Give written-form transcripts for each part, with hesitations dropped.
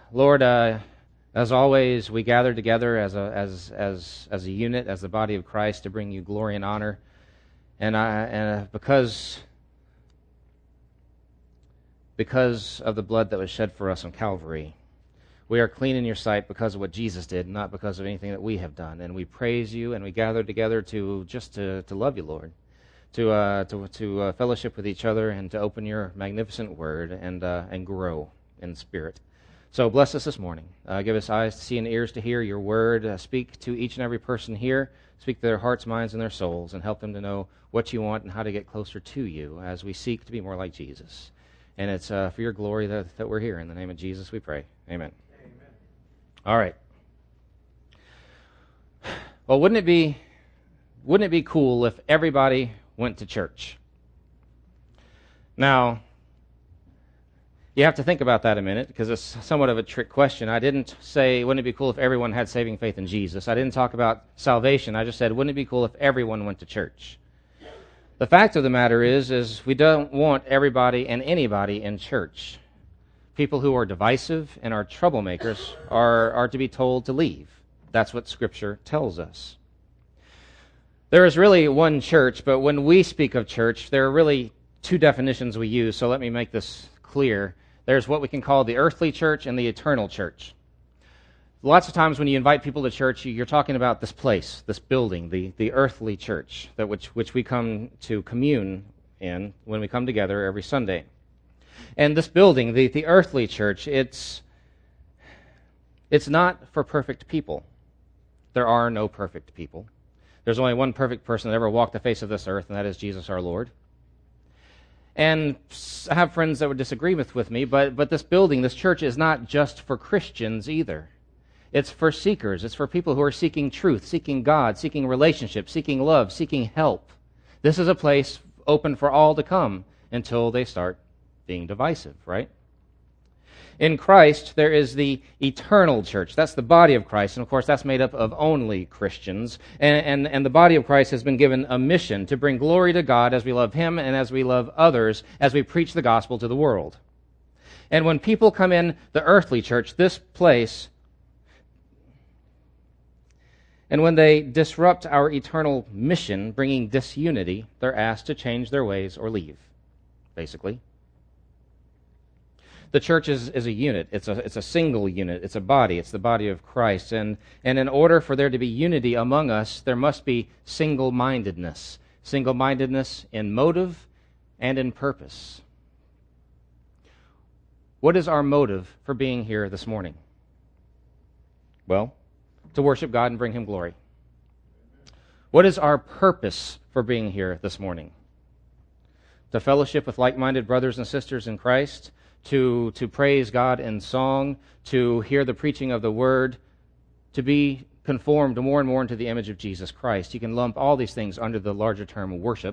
Lord, as always, we gather together as a unit, as the body of Christ, to bring you glory and honor. And because of the blood that was shed for us on Calvary, we are clean in your sight because of what Jesus did, not because of anything that we have done. And we praise you, and we gather together to love you, Lord, to fellowship with each other, and to open your magnificent word and grow in spirit. So bless us this morning. Give us eyes to see and ears to hear your word. Speak to each and every person here. Speak to their hearts, minds, and their souls, and help them to know what you want and how to get closer to you as we seek to be more like Jesus. And it's for your glory that we're here. In the name of Jesus we pray. Amen. Amen. All right. Well, wouldn't it be cool if everybody went to church? Now, you have to think about that a minute, because it's somewhat of a trick question. I didn't say, wouldn't it be cool if everyone had saving faith in Jesus? I didn't talk about salvation. I just said, wouldn't it be cool if everyone went to church? The fact of the matter is we don't want everybody and anybody in church. People who are divisive and are troublemakers are to be told to leave. That's what Scripture tells us. There is really one church, but when we speak of church, there are really two definitions we use, so let me make this clear. There's what we can call the earthly church and the eternal church. Lots of times when you invite people to church, you're talking about this place, this building, the earthly church, that which we come to commune in when we come together every Sunday. And this building, the earthly church, it's not for perfect people. There are no perfect people. There's only one perfect person that ever walked the face of this earth, and that is Jesus our Lord. And I have friends that would disagree with me, but this building, this church, is not just for Christians either. It's for seekers. It's for people who are seeking truth, seeking God, seeking relationship, seeking love, seeking help. This is a place open for all to come until they start being divisive, right? In Christ, there is the eternal church. That's the body of Christ. And of course, that's made up of only Christians. And the body of Christ has been given a mission to bring glory to God as we love Him and as we love others, as we preach the gospel to the world. And when people come in the earthly church, this place, and when they disrupt our eternal mission, bringing disunity, they're asked to change their ways or leave, basically. The church is a unit. It's a single unit. It's a body. It's the body of Christ. And in order for there to be unity among us, there must be single-mindedness. Single-mindedness in motive and in purpose. What is our motive for being here this morning? Well, to worship God and bring Him glory. What is our purpose for being here this morning? To fellowship with like-minded brothers and sisters in Christ, to praise God in song, to hear the preaching of the Word, to be conformed more and more into the image of Jesus Christ. You can lump all these things under the larger term worship.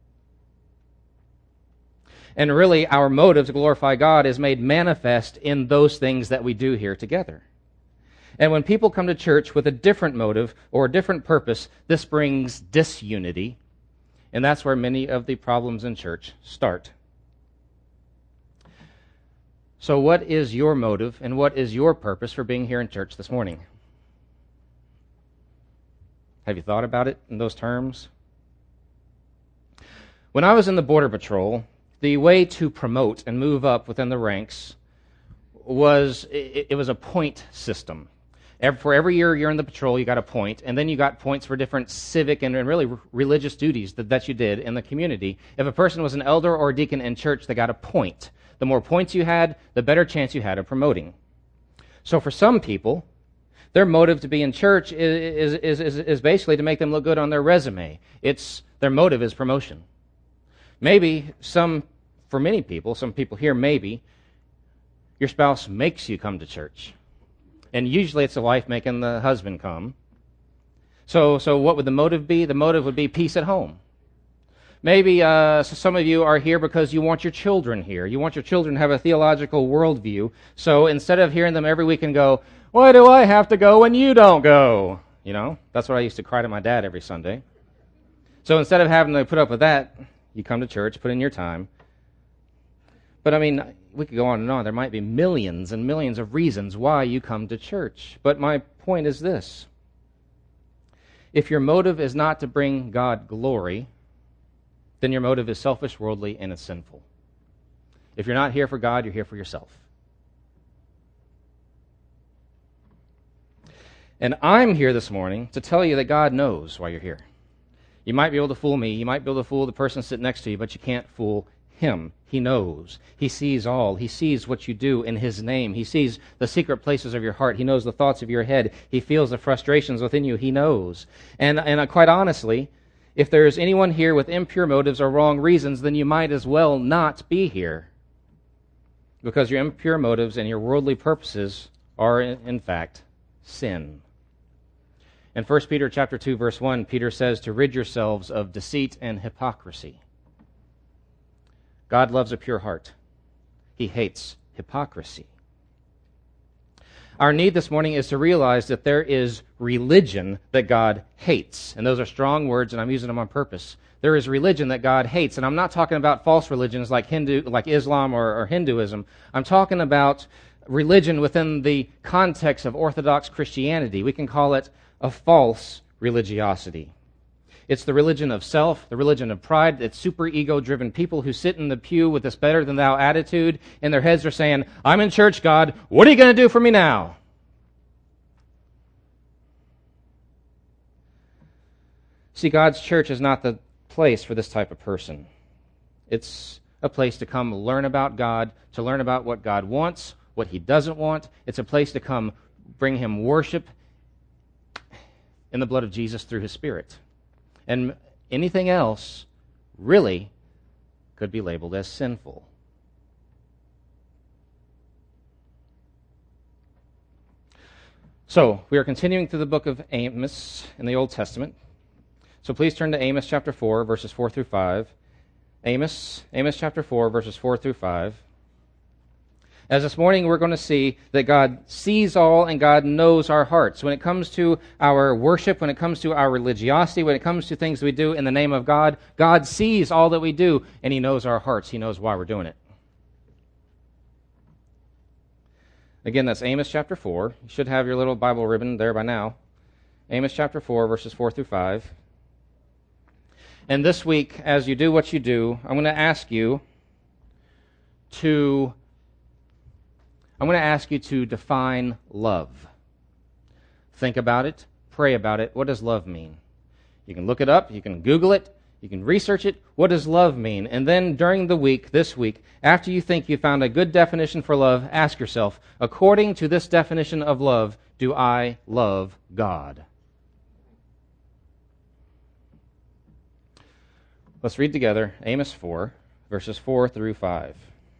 And really, our motive to glorify God is made manifest in those things that we do here together. And when people come to church with a different motive or a different purpose, this brings disunity, and that's where many of the problems in church start. So what is your motive and what is your purpose for being here in church this morning? Have you thought about it in those terms? When I was in the Border Patrol, the way to promote and move up within the ranks was a point system. For every year you're in the patrol, you got a point, and then you got points for different civic and really religious duties that you did in the community. If a person was an elder or a deacon in church, they got a point. The more points you had, the better chance you had of promoting. So for some people, their motive to be in church is basically to make them look good on their resume. Their motive is promotion. Maybe for many people, some people here maybe, your spouse makes you come to church. And usually it's the wife making the husband come. So what would the motive be? The motive would be peace at home. Maybe some of you are here because you want your children here. You want your children to have a theological worldview. So instead of hearing them every week and go, why do I have to go when you don't go? You know, that's what I used to cry to my dad every Sunday. So instead of having to put up with that, you come to church, put in your time. But I mean, we could go on and on. There might be millions and millions of reasons why you come to church. But my point is this. If your motive is not to bring God glory, then your motive is selfish, worldly, and it's sinful. If you're not here for God, you're here for yourself. And I'm here this morning to tell you that God knows why you're here. You might be able to fool me. You might be able to fool the person sitting next to you, but you can't fool Him. He knows. He sees all. He sees what you do in His name. He sees the secret places of your heart. He knows the thoughts of your head. He feels the frustrations within you. He knows. And quite honestly, if there is anyone here with impure motives or wrong reasons, then you might as well not be here. Because your impure motives and your worldly purposes are, in fact, sin. In 1 Peter chapter 2, verse 1, Peter says to rid yourselves of deceit and hypocrisy. God loves a pure heart. He hates hypocrisy. Our need this morning is to realize that there is religion that God hates. And those are strong words, and I'm using them on purpose. There is religion that God hates. And I'm not talking about false religions like Islam or Hinduism. I'm talking about religion within the context of Orthodox Christianity. We can call it a false religiosity. It's the religion of self, the religion of pride. It's super ego-driven people who sit in the pew with this better-than-thou attitude, and their heads are saying, I'm in church, God. What are you going to do for me now? See, God's church is not the place for this type of person. It's a place to come learn about God, to learn about what God wants, what He doesn't want. It's a place to come bring Him worship in the blood of Jesus through His Spirit. And anything else really could be labeled as sinful. So, we are continuing through the book of Amos in the Old Testament. So please turn to Amos chapter 4, verses 4 through 5. Amos chapter 4, verses 4 through 5. As this morning we're going to see that God sees all and God knows our hearts. When it comes to our worship, when it comes to our religiosity, when it comes to things we do in the name of God, God sees all that we do and He knows our hearts. He knows why we're doing it. Again, that's Amos chapter 4. You should have your little Bible ribbon there by now. Amos chapter 4, verses 4 through 5. And this week, as you do what you do, I'm going to ask you to define love. Think about it. Pray about it. What does love mean? You can look it up. You can Google it. You can research it. What does love mean? And then during the week, this week, after you think you found a good definition for love, ask yourself, according to this definition of love, do I love God? Let's read together Amos 4, verses 4 through 5.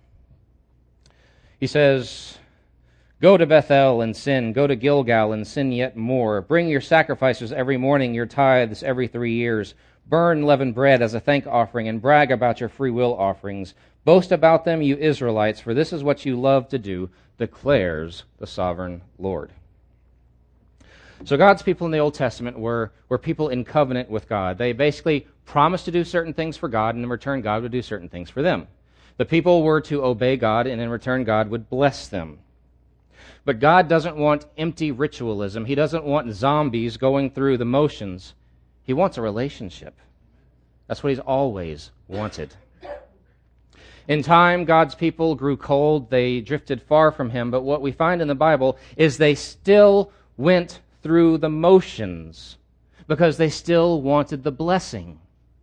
He says, Go to Bethel and sin. Go to Gilgal and sin yet more. Bring your sacrifices every morning, your tithes every 3 years. Burn leavened bread as a thank offering and brag about your free will offerings. Boast about them, you Israelites, for this is what you love to do, declares the sovereign Lord. So God's people in the Old Testament were people in covenant with God. They basically promised to do certain things for God, and in return God would do certain things for them. The people were to obey God, and in return God would bless them. But God doesn't want empty ritualism. He doesn't want zombies going through the motions. He wants a relationship. That's what He's always wanted. In time, God's people grew cold. They drifted far from Him. But what we find in the Bible is they still went through the motions because they still wanted the blessing.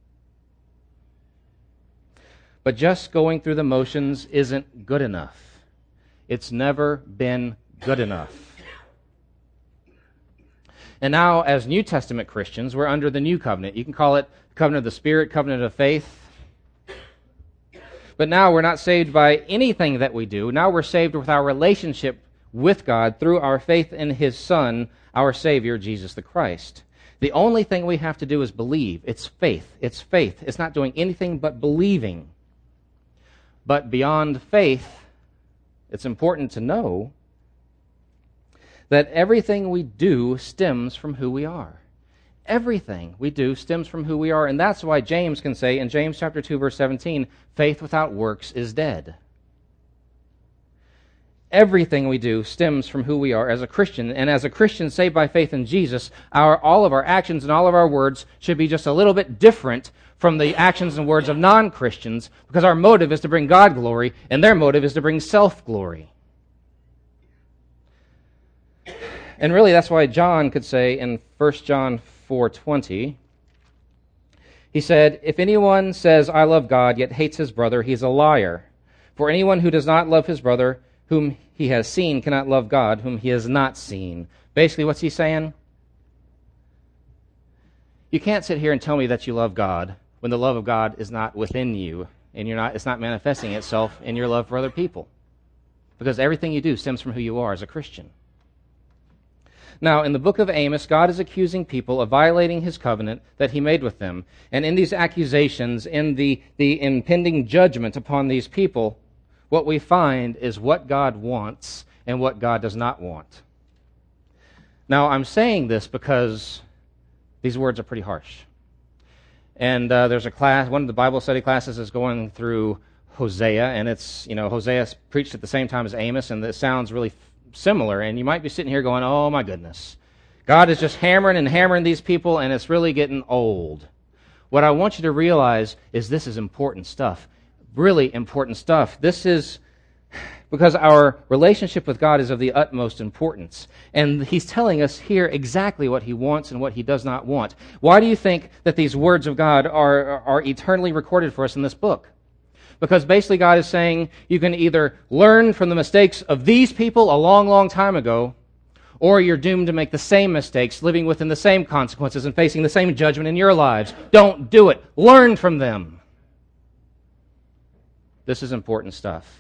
But just going through the motions isn't good enough. It's never been good enough. And now, as New Testament Christians, we're under the new covenant. You can call it covenant of the Spirit, covenant of faith. But now we're not saved by anything that we do. Now we're saved with our relationship with God through our faith in His Son, our Savior, Jesus the Christ. The only thing we have to do is believe. It's faith. It's faith. It's not doing anything but believing. But beyond faith, it's important to know that everything we do stems from who we are. Everything we do stems from who we are, and that's why James can say in James chapter 2, verse 17, faith without works is dead. Everything we do stems from who we are as a Christian. And as a Christian saved by faith in Jesus, all of our actions and all of our words should be just a little bit different from the actions and words of non-Christians, because our motive is to bring God glory, and their motive is to bring self-glory. And really, that's why John could say in 1 John 4:20, he said, "If anyone says, 'I love God,' yet hates his brother, he is a liar. For anyone who does not love his brother, whom he has seen, cannot love God, whom he has not seen." Basically, what's he saying? You can't sit here and tell me that you love God when the love of God is not within you, and it's not manifesting itself in your love for other people. Because everything you do stems from who you are as a Christian. Now, in the book of Amos, God is accusing people of violating his covenant that he made with them. And in these accusations, in the impending judgment upon these people, what we find is what God wants and what God does not want. Now, I'm saying this because these words are pretty harsh. And there's a class, one of the Bible study classes is going through Hosea, and it's, Hosea preached at the same time as Amos, and it sounds really similar, and you might be sitting here going, oh my goodness, God is just hammering and hammering these people, and it's really getting old. What I want you to realize is this is important stuff, really important stuff. This is because our relationship with God is of the utmost importance, and he's telling us here exactly what he wants and what he does not want. Why do you think that these words of God are eternally recorded for us in this book? Because basically God is saying you can either learn from the mistakes of these people a long, long time ago, or you're doomed to make the same mistakes, living within the same consequences and facing the same judgment in your lives. Don't do it. Learn from them. This is important stuff.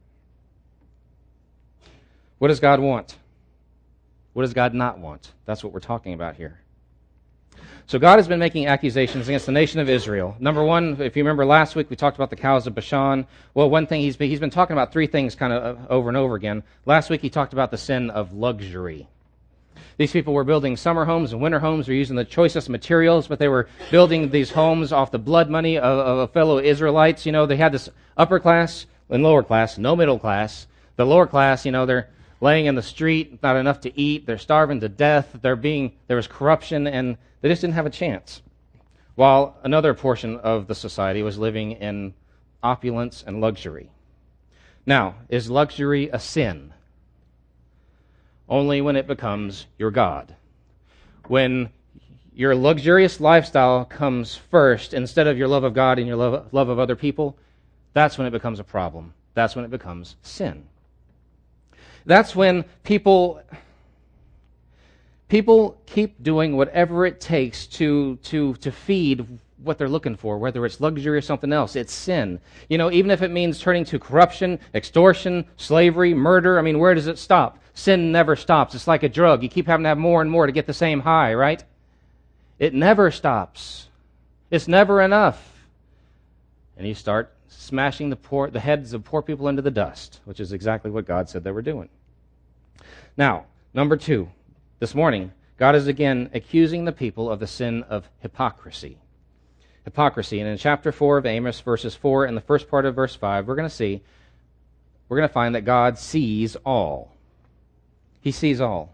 What does God want? What does God not want? That's what we're talking about here. So God has been making accusations against the nation of Israel. Number one, if you remember last week, we talked about the cows of Bashan. Well, one thing, he's been talking about three things kind of over and over again. Last week he talked about the sin of luxury. These people were building summer homes and winter homes. They were using the choicest materials, but they were building these homes off the blood money of fellow Israelites. They had this upper class and lower class, no middle class. The lower class, they're laying in the street, not enough to eat. They're starving to death. There was corruption, and they just didn't have a chance. While another portion of the society was living in opulence and luxury. Now, is luxury a sin? Only when it becomes your God. When your luxurious lifestyle comes first instead of your love of God and your love of other people, that's when it becomes a problem. That's when it becomes sin. That's when people keep doing whatever it takes to feed what they're looking for, whether it's luxury or something else. It's sin. Even if it means turning to corruption, extortion, slavery, murder, where does it stop? Sin never stops. It's like a drug. You keep having to have more and more to get the same high, right? It never stops. It's never enough. And you start smashing the heads of poor people into the dust, which is exactly what God said they were doing. Now, number two, this morning, God is again accusing the people of the sin of hypocrisy. Hypocrisy. And in chapter 4 of Amos, verses 4 and the first part of verse 5, we're going to find that God sees all. He sees all.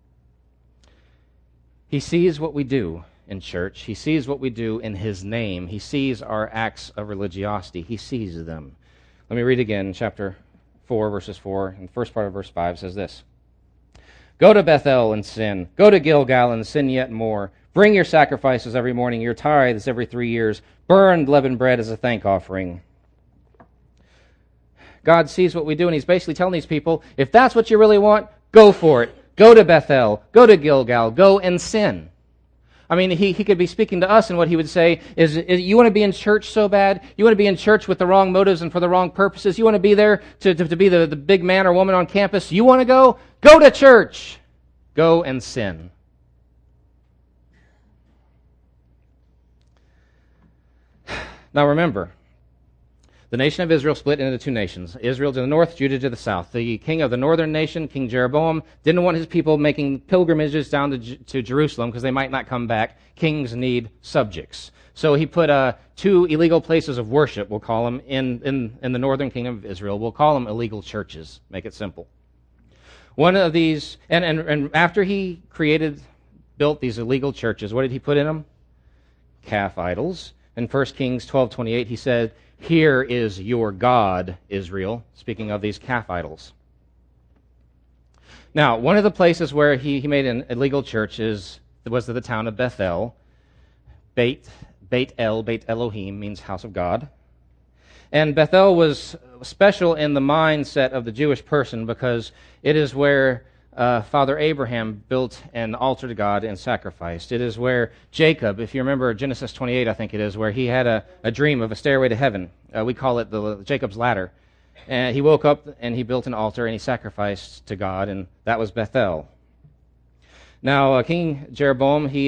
He sees what we do in church. He sees what we do in his name. He sees our acts of religiosity. He sees them. Let me read again, chapter 4, verses 4, and the first part of verse 5 says this. Go to Bethel and sin. Go to Gilgal and sin yet more. Bring your sacrifices every morning, your tithes every 3 years. Burn leavened bread as a thank offering. God sees what we do, and he's basically telling these people, if that's what you really want, go for it. Go to Bethel. Go to Gilgal. Go and sin. He could be speaking to us, and what he would say is you want to be in church so bad? You want to be in church with the wrong motives and for the wrong purposes? You want to be there to be the big man or woman on campus? You want to go? Go to church. Go and sin. Now remember, The nation of Israel split into two nations, Israel to the north, Judah to the south. The king of the northern nation, King Jeroboam, didn't want his people making pilgrimages down to Jerusalem because they might not come back. Kings need subjects. So he put two illegal places of worship, we'll call them, in the northern kingdom of Israel. We'll call them illegal churches, make it simple. One of these, and after he built these illegal churches, what did he put in them? Calf idols. In 1 Kings 12:28, he said, "Here is your God, Israel," speaking of these calf idols. Now, one of the places where he made an illegal church was the town of Bethel. Beit Elohim means house of God. And Bethel was special in the mindset of the Jewish person because it is where Father Abraham built an altar to God and sacrificed. It is where Jacob, if you remember Genesis 28, I think it is, where he had a dream of a stairway to heaven. We call it the Jacob's ladder. And he woke up and he built an altar and he sacrificed to God, and that was Bethel. Now, King Jeroboam, he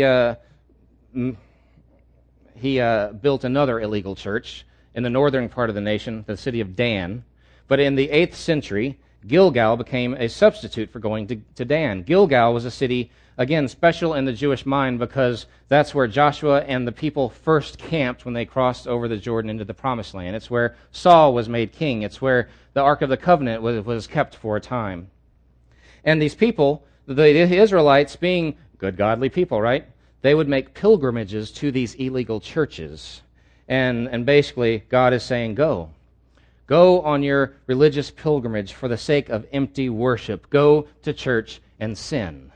built another illegal church in the northern part of the nation, the city of Dan. But in the 8th century, Gilgal became a substitute for going to Dan. Gilgal was a city, again, special in the Jewish mind because that's where Joshua and the people first camped when they crossed over the Jordan into the Promised Land. It's where Saul was made king. It's where the Ark of the Covenant was kept for a time. And these people, the Israelites, being good, godly people, right? They would make pilgrimages to these illegal churches. And basically, God is saying, go. Go on your religious pilgrimage for the sake of empty worship. Go to church and sin.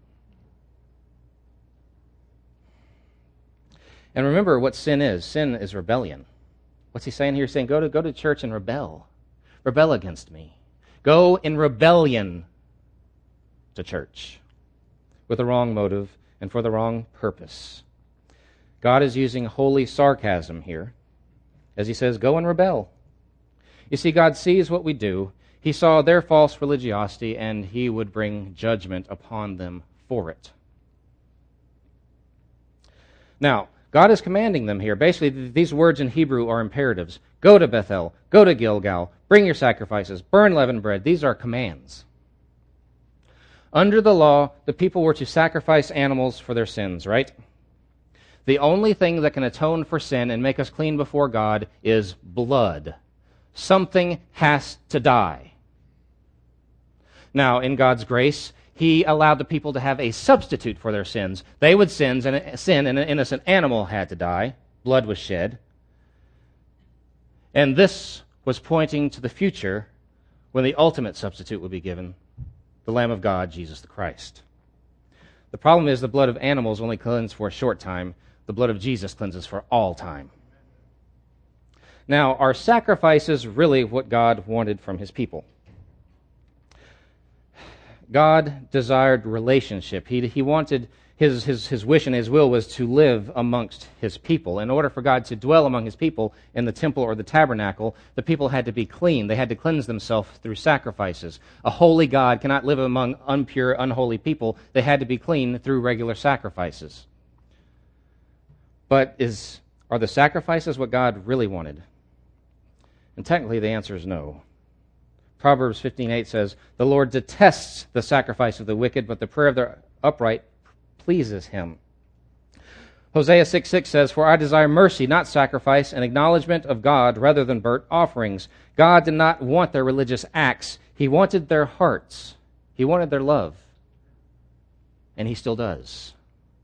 And remember what sin is. Sin is rebellion. What's he saying here? He's saying, go to church and rebel. Rebel against me. Go in rebellion to church with the wrong motive and for the wrong purpose. God is using holy sarcasm here as he says, go and rebel. You see, God sees what we do. He saw their false religiosity, and he would bring judgment upon them for it. Now, God is commanding them here. Basically, these words in Hebrew are imperatives. Go to Bethel. Go to Gilgal. Bring your sacrifices. Burn leavened bread. These are commands. Under the law, the people were to sacrifice animals for their sins, right? The only thing that can atone for sin and make us clean before God is blood. Something has to die. Now, in God's grace, he allowed the people to have a substitute for their sins. They would sin, and an innocent animal had to die. Blood was shed. And this was pointing to the future when the ultimate substitute would be given, the Lamb of God, Jesus the Christ. The problem is the blood of animals only cleanses for a short time. The blood of Jesus cleanses for all time. Now, are sacrifices really what God wanted from his people? God desired relationship. He wanted, his wish and his will was to live amongst his people. In order for God to dwell among his people in the temple or the tabernacle, the people had to be clean. They had to cleanse themselves through sacrifices. A holy God cannot live among impure, unholy people. They had to be clean through regular sacrifices. But are the sacrifices what God really wanted? And technically the answer is no. Proverbs 15:8 says, "The Lord detests the sacrifice of the wicked, but the prayer of the upright pleases him." Hosea 6:6 says, "For I desire mercy, not sacrifice, and acknowledgement of God rather than burnt offerings." God did not want their religious acts. He wanted their hearts. He wanted their love. And he still does.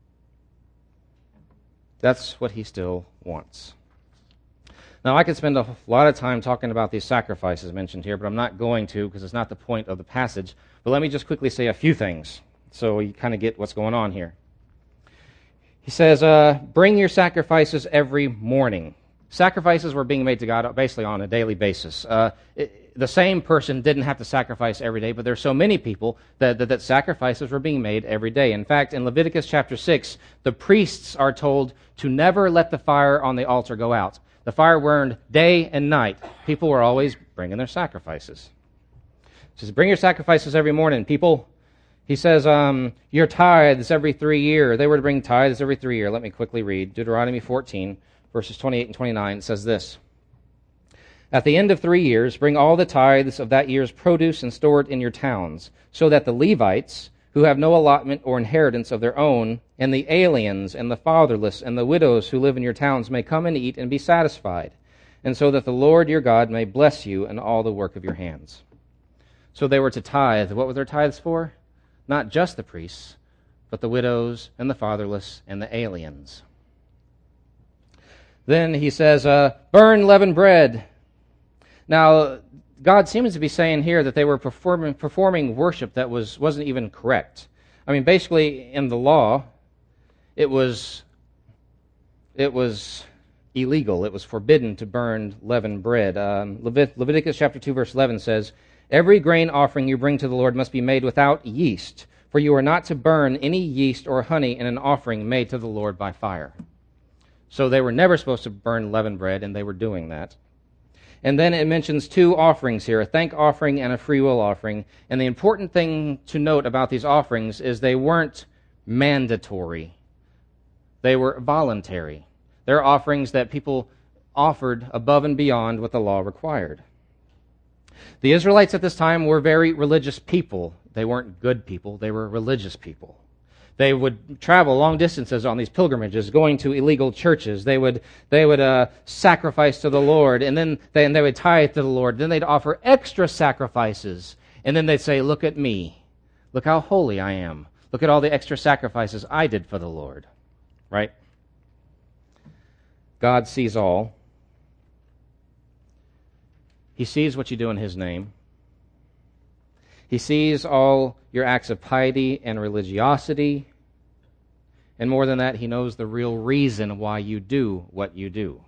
That's what he still wants. Now, I could spend a lot of time talking about these sacrifices mentioned here, but I'm not going to because it's not the point of the passage. But let me just quickly say a few things so you kind of get what's going on here. He says, bring your sacrifices every morning. Sacrifices were being made to God basically on a daily basis. The same person didn't have to sacrifice every day, but there's so many people that sacrifices were being made every day. In fact, in Leviticus chapter 6, the priests are told to never let the fire on the altar go out. The fire burned day and night. People were always bringing their sacrifices. He says, bring your sacrifices every morning, people. He says, your tithes every 3 years. They were to bring tithes every 3 years. Let me quickly read. Deuteronomy 14, verses 28 and 29 says this. At the end of 3 years, bring all the tithes of that year's produce and store it in your towns, so that the Levites, who have no allotment or inheritance of their own, and the aliens and the fatherless and the widows who live in your towns may come and eat and be satisfied, and so that the Lord your God may bless you in all the work of your hands. So they were to tithe. What were their tithes for? Not just the priests, but the widows and the fatherless and the aliens. Then he says, burn leavened bread. Now, God seems to be saying here that they were performing worship that wasn't even correct. I mean, basically, in the law, it was illegal. It was forbidden to burn leavened bread. Leviticus chapter 2, verse 11 says, every grain offering you bring to the Lord must be made without yeast, for you are not to burn any yeast or honey in an offering made to the Lord by fire. So they were never supposed to burn leavened bread, and they were doing that. And then it mentions 2 offerings here, a thank offering and a free will offering. And the important thing to note about these offerings is they weren't mandatory. They were voluntary. They're offerings that people offered above and beyond what the law required. The Israelites at this time were very religious people. They weren't good people. They were religious people. They would travel long distances on these pilgrimages, going to illegal churches. They would sacrifice to the Lord, and then they would tithe to the Lord. Then they'd offer extra sacrifices, and then they'd say, look at me. Look how holy I am. Look at all the extra sacrifices I did for the Lord. Right? God sees all. He sees what you do in His name. He sees all your acts of piety and religiosity. And more than that, He knows the real reason why you do what you do.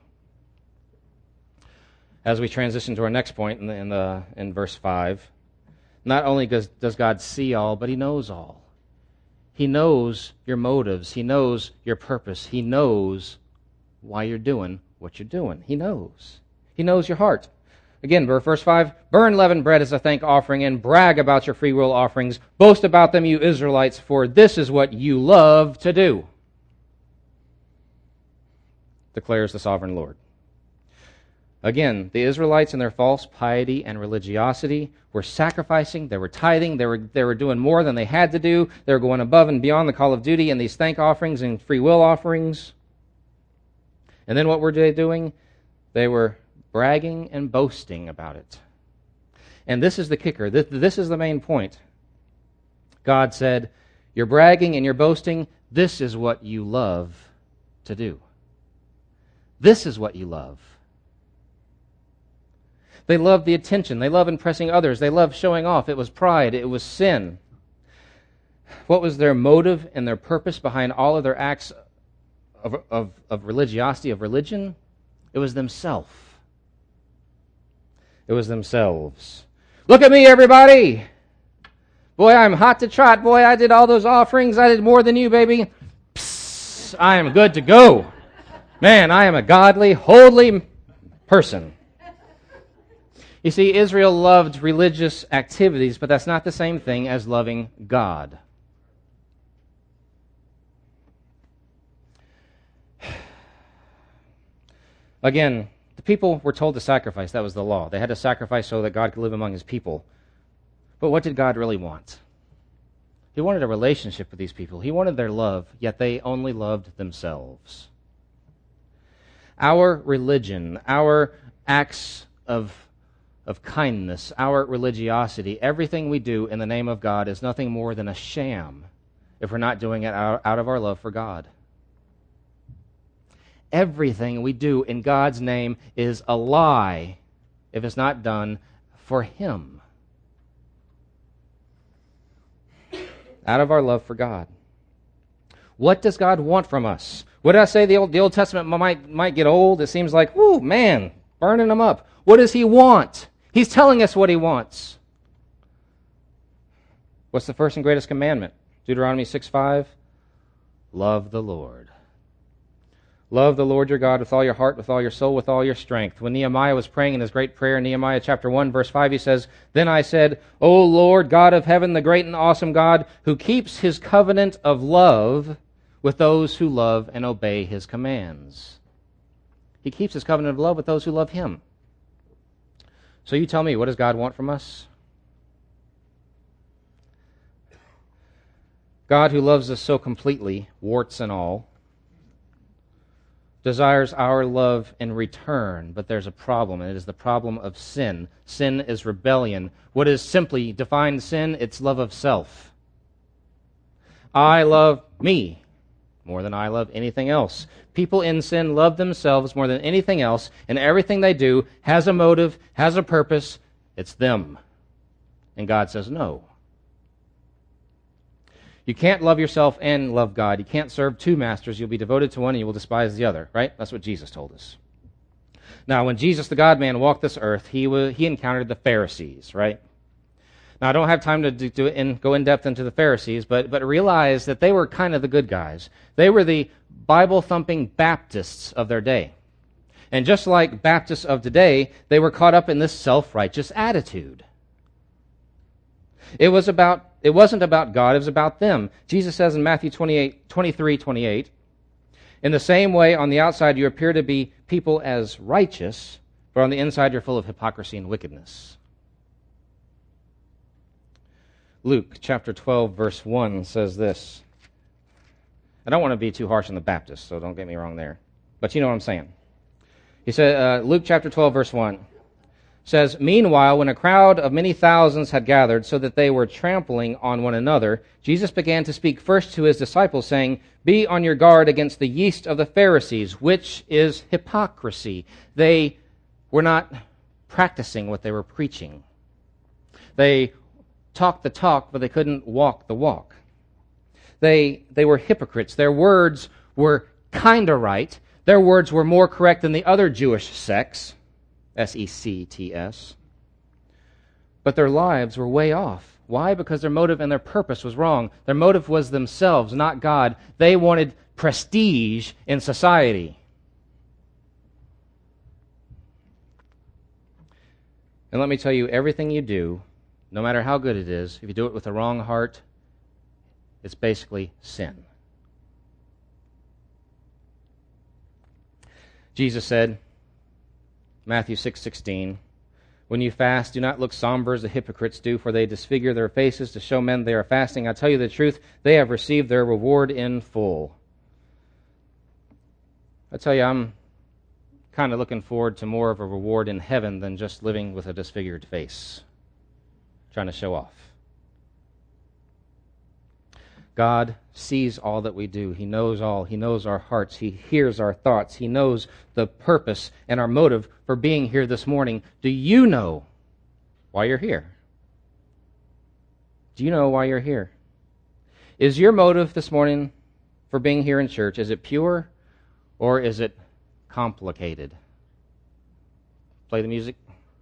As we transition to our next point in verse 5, not only does God see all, but He knows all. He knows your motives. He knows your purpose. He knows why you're doing what you're doing. He knows. He knows your heart. Again, verse 5, burn leavened bread as a thank offering and brag about your free will offerings. Boast about them, you Israelites, for this is what you love to do, declares the sovereign Lord. Again, the Israelites in their false piety and religiosity were sacrificing, they were tithing, they were doing more than they had to do. They were going above and beyond the call of duty in these thank offerings and free will offerings. And then what were they doing? They were bragging and boasting about it. And this is the kicker. This is the main point. God said, you're bragging and you're boasting. This is what you love to do. This is what you love. They loved the attention. They loved impressing others. They loved showing off. It was pride. It was sin. What was their motive and their purpose behind all of their acts of religiosity, of religion? It was themselves. It was themselves. Look at me, everybody! Boy, I'm hot to trot. Boy, I did all those offerings. I did more than you, baby. Psst, I am good to go. Man, I am a godly, holy person. You see, Israel loved religious activities, but that's not the same thing as loving God. Again, the people were told to sacrifice. That was the law. They had to sacrifice so that God could live among His people. But what did God really want? He wanted a relationship with these people. He wanted their love, yet they only loved themselves. Our religion, our acts of kindness, our religiosity, everything we do in the name of God is nothing more than a sham if we're not doing it out of our love for God. Everything we do in God's name is a lie if it's not done for Him. Out of our love for God. What does God want from us? What did I say? The Old Testament might get old. It seems like, whoo, man, burning them up. What does He want? He's telling us what He wants. What's the first and greatest commandment? Deuteronomy 6:5. Love the Lord. Love the Lord your God with all your heart, with all your soul, with all your strength. When Nehemiah was praying in his great prayer in Nehemiah chapter 1, verse 5, he says, Then I said, O Lord, God of heaven, the great and awesome God, who keeps His covenant of love with those who love and obey His commands. He keeps His covenant of love with those who love Him. So you tell me, what does God want from us? God, who loves us so completely, warts and all, desires our love in return, but there's a problem, and it is the problem of sin. Sin is rebellion. What is simply defined sin? It's love of self. I love me more than I love anything else. People in sin love themselves more than anything else, and everything they do has a motive, has a purpose. It's them. And God says no. You can't love yourself and love God. You can't serve two masters. You'll be devoted to one and you will despise the other, right? That's what Jesus told us. Now, when Jesus, the God-man, walked this earth, he encountered the Pharisees, right? Now, I don't have time to go in depth into the Pharisees, but realize that they were kind of the good guys. They were the Bible-thumping Baptists of their day. And just like Baptists of today, they were caught up in this self-righteous attitude. It wasn't about God, it was about them. Jesus says in Matthew 23:28, in the same way, on the outside you appear to be people as righteous, but on the inside you're full of hypocrisy and wickedness. Luke chapter 12, verse 1 says this. I don't want to be too harsh on the Baptists, so don't get me wrong there. But you know what I'm saying. He said, Luke chapter 12, verse 1 says, meanwhile, when a crowd of many thousands had gathered so that they were trampling on one another, Jesus began to speak first to his disciples, saying, be on your guard against the yeast of the Pharisees, which is hypocrisy. They were not practicing what they were preaching. They talked the talk, but they couldn't walk the walk. They were hypocrites. Their words were kind of right. Their words were more correct than the other Jewish sects, S-E-C-T-S. But their lives were way off. Why? Because their motive and their purpose was wrong. Their motive was themselves, not God. They wanted prestige in society. And let me tell you, everything you do, no matter how good it is, if you do it with the wrong heart, it's basically sin. Jesus said, Matthew 6:16, when you fast, do not look somber as the hypocrites do, for they disfigure their faces to show men they are fasting. I tell you the truth, they have received their reward in full. I tell you, I'm kind of looking forward to more of a reward in heaven than just living with a disfigured face, trying to show off. God sees all that we do. He knows all. He knows our hearts. He hears our thoughts. He knows the purpose and our motive for being here this morning. Do you know why you're here? Do you know why you're here? Is your motive this morning for being here in church, is it pure or is it complicated? Play the music.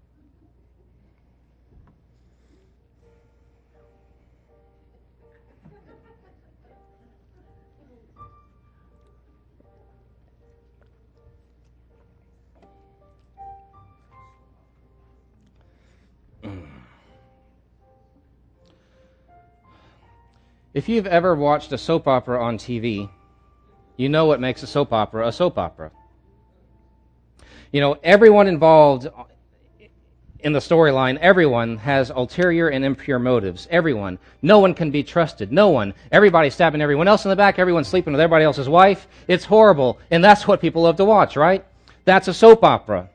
If you've ever watched a soap opera on TV, you know what makes a soap opera a soap opera. You know, everyone involved in the storyline, everyone has ulterior and impure motives. Everyone. No one can be trusted. No one. Everybody's stabbing everyone else in the back. Everyone's sleeping with everybody else's wife. It's horrible. And that's what people love to watch, right? That's a soap opera.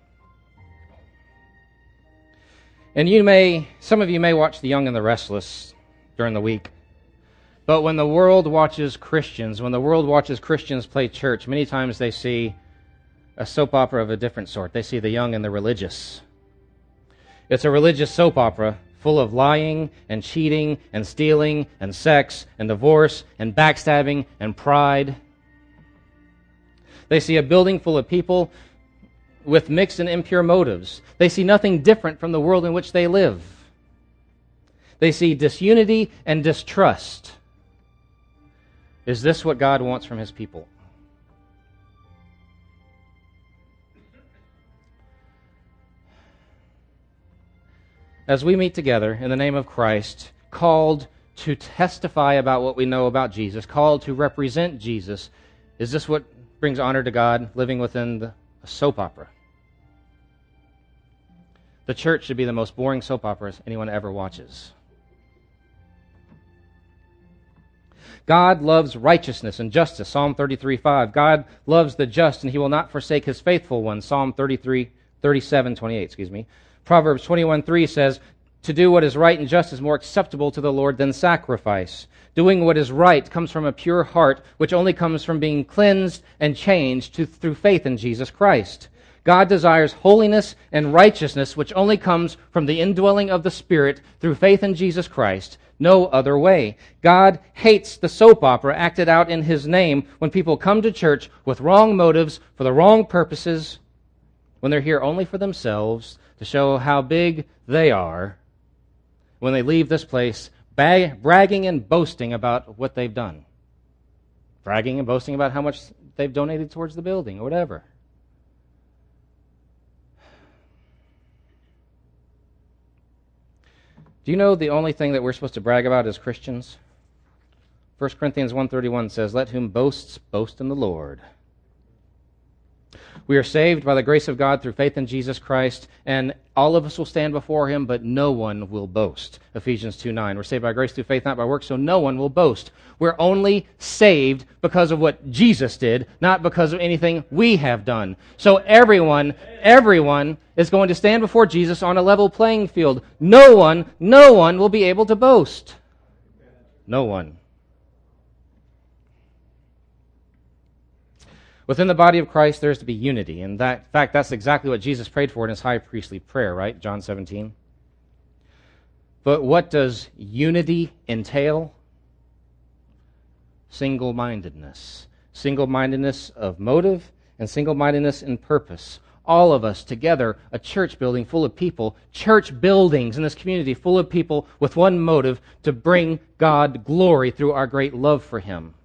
And some of you may watch The Young and the Restless during the week. But when the world watches Christians, play church, many times they see a soap opera of a different sort. They see the young and the religious. It's a religious soap opera full of lying and cheating and stealing and sex and divorce and backstabbing and pride. They see a building full of people with mixed and impure motives. They see nothing different from the world in which they live. They see disunity and distrust. Is this what God wants from His people? As we meet together in the name of Christ, called to testify about what we know about Jesus, called to represent Jesus, is this what brings honor to God, living within a soap opera? The church should be the most boring soap opera anyone ever watches. God loves righteousness and justice, Psalm 33:5. God loves the just, and he will not forsake his faithful ones, Psalm 37:28. Proverbs 21:3 says, to do what is right and just is more acceptable to the Lord than sacrifice. Doing what is right comes from a pure heart, which only comes from being cleansed and changed through faith in Jesus Christ. God desires holiness and righteousness, which only comes from the indwelling of the Spirit through faith in Jesus Christ. No other way. God hates the soap opera acted out in his name when people come to church with wrong motives for the wrong purposes, when they're here only for themselves to show how big they are, when they leave this place bragging and boasting about what they've done. Bragging and boasting about how much they've donated towards the building or whatever. Do you know the only thing that we're supposed to brag about as Christians? 1 Corinthians 1:31 says, let whom boasts, boast in the Lord. We are saved by the grace of God through faith in Jesus Christ, and all of us will stand before him, but no one will boast. Ephesians 2:9. We're saved by grace through faith, not by works, so no one will boast. We're only saved because of what Jesus did, not because of anything we have done. So everyone is going to stand before Jesus on a level playing field. No one will be able to boast. No one. Within the body of Christ, there is to be unity. And in fact, that's exactly what Jesus prayed for in his high priestly prayer, right? John 17. But what does unity entail? Single-mindedness. Single-mindedness of motive and single-mindedness in purpose. All of us together, a church building full of people, church buildings in this community full of people with one motive, to bring God glory through our great love for him.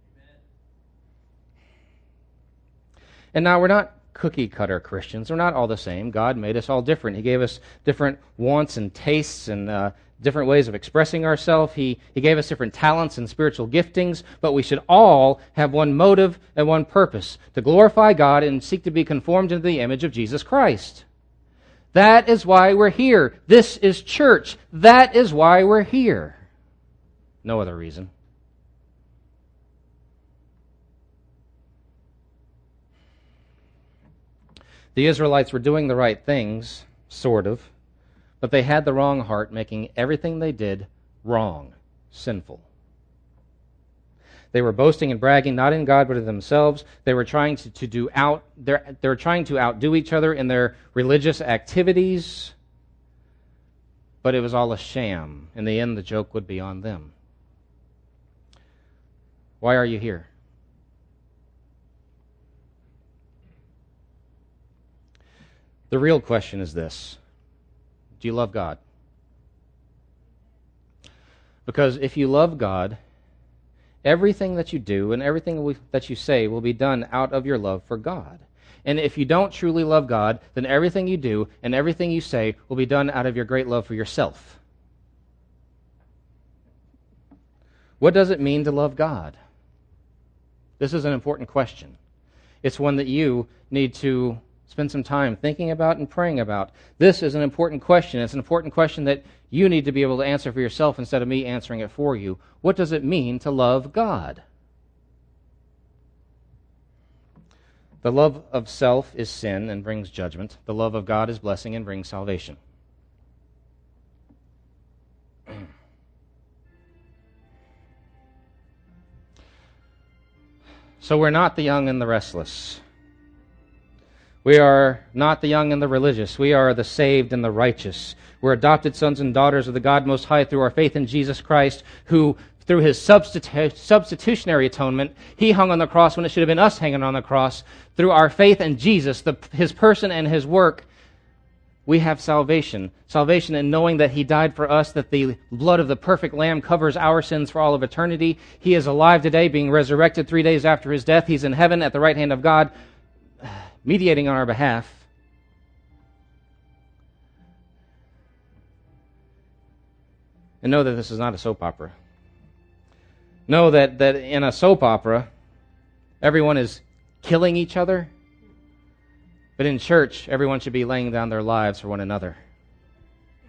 And now we're not cookie-cutter Christians. We're not all the same. God made us all different. He gave us different wants and tastes and different ways of expressing ourselves. He gave us different talents and spiritual giftings, but we should all have one motive and one purpose, to glorify God and seek to be conformed into the image of Jesus Christ. That is why we're here. This is church. That is why we're here. No other reason. The Israelites were doing the right things, sort of, but they had the wrong heart, making everything they did wrong, sinful. They were boasting and bragging not in God but in themselves. They were trying to outdo each other in their religious activities, but it was all a sham. In the end, the joke would be on them. Why are you here? The real question is this: do you love God? Because if you love God, everything that you do and everything that you say will be done out of your love for God. And if you don't truly love God, then everything you do and everything you say will be done out of your great love for yourself. What does it mean to love God? This is an important question. It's one that you need to spend some time thinking about and praying about. This is an important question. It's an important question that you need to be able to answer for yourself instead of me answering it for you. What does it mean to love God? The love of self is sin and brings judgment. The love of God is blessing and brings salvation. So we're not the young and the restless. We are not the young and the religious. We are the saved and the righteous. We're adopted sons and daughters of the God Most High through our faith in Jesus Christ, who, through his substitutionary atonement, he hung on the cross when it should have been us hanging on the cross. Through our faith in Jesus, his person and his work, we have salvation. Salvation in knowing that he died for us, that the blood of the perfect Lamb covers our sins for all of eternity. He is alive today, being resurrected 3 days after his death. He's in heaven at the right hand of God, mediating on our behalf. And know that this is not a soap opera. Know that in a soap opera, everyone is killing each other. But in church, everyone should be laying down their lives for one another.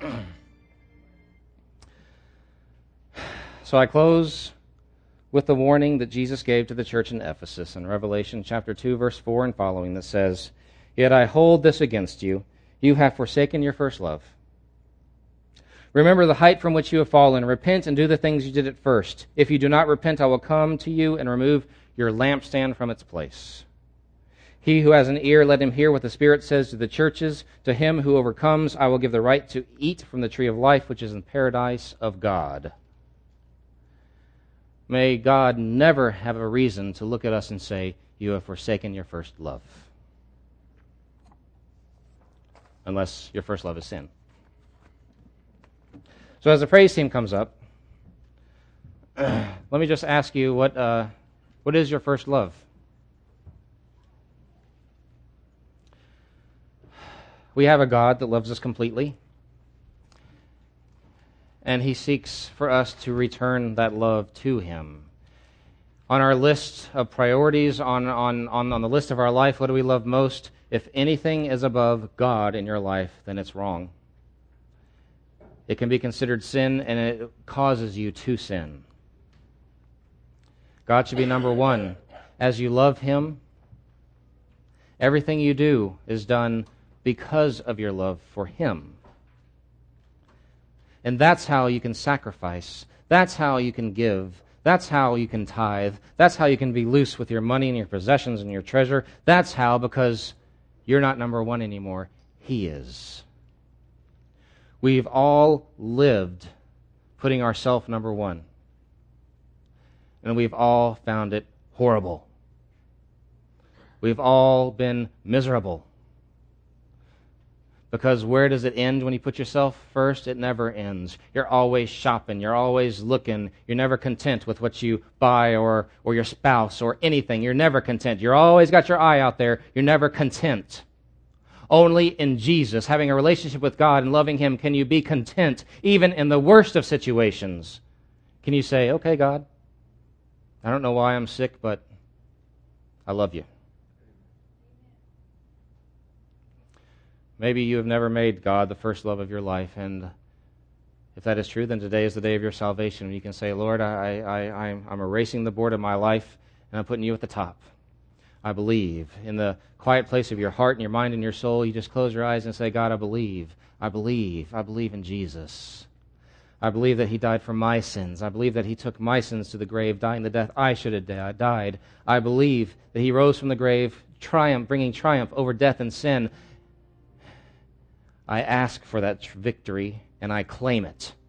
So I close with the warning that Jesus gave to the church in Ephesus in Revelation chapter 2, verse 4 and following, that says, "Yet I hold this against you, you have forsaken your first love. Remember the height from which you have fallen. Repent and do the things you did at first. If you do not repent, I will come to you and remove your lampstand from its place. He who has an ear, let him hear what the Spirit says to the churches. To him who overcomes, I will give the right to eat from the tree of life, which is in paradise of God." May God never have a reason to look at us and say, "You have forsaken your first love." Unless your first love is sin. So as the praise team comes up, let me just ask you, what is your first love? We have a God that loves us completely, and He seeks for us to return that love to Him. On our list of priorities, on the list of our life, what do we love most? If anything is above God in your life, then it's wrong. It can be considered sin, and it causes you to sin. God should be number one. As you love Him, everything you do is done because of your love for Him. And that's how you can sacrifice. That's how you can give. That's how you can tithe. That's how you can be loose with your money and your possessions and your treasure. That's how, because you're not number one anymore. He is. We've all lived putting ourselves number one. And we've all found it horrible. We've all been miserable. Because where does it end when you put yourself first? It never ends. You're always shopping. You're always looking. You're never content with what you buy or your spouse or anything. You're never content. You're always got your eye out there. You're never content. Only in Jesus, having a relationship with God and loving Him, can you be content even in the worst of situations. Can you say, "Okay, God, I don't know why I'm sick, but I love You." Maybe you have never made God the first love of your life, and if that is true, then today is the day of your salvation. You can say, "Lord, I'm erasing the board of my life, and I'm putting You at the top. I believe." In the quiet place of your heart and your mind and your soul, you just close your eyes and say, "God, I believe. I believe. I believe in Jesus. I believe that He died for my sins. I believe that He took my sins to the grave, dying the death I should have died. I believe that He rose from the grave, bringing triumph over death and sin. I ask for that victory, and I claim it.